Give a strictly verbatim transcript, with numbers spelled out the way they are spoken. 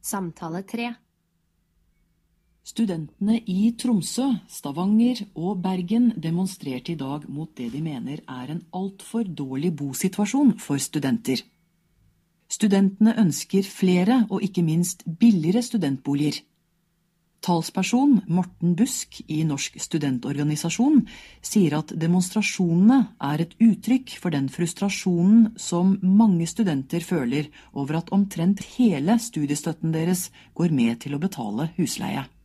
Samtale tre. Studentene i Tromsø, Stavanger og Bergen demonstrerte i dag mot det de mener er en alt for dårlig bosituasjon for studenter. Studentene ønsker flere og ikke minst billigere studentboliger. Talsperson Morten Busk i Norsk studentorganisasjon sier at demonstrasjonene er et uttrykk for den frustrasjonen som mange studenter føler over at omtrent hele studiestøtten deres går med til å betale husleie.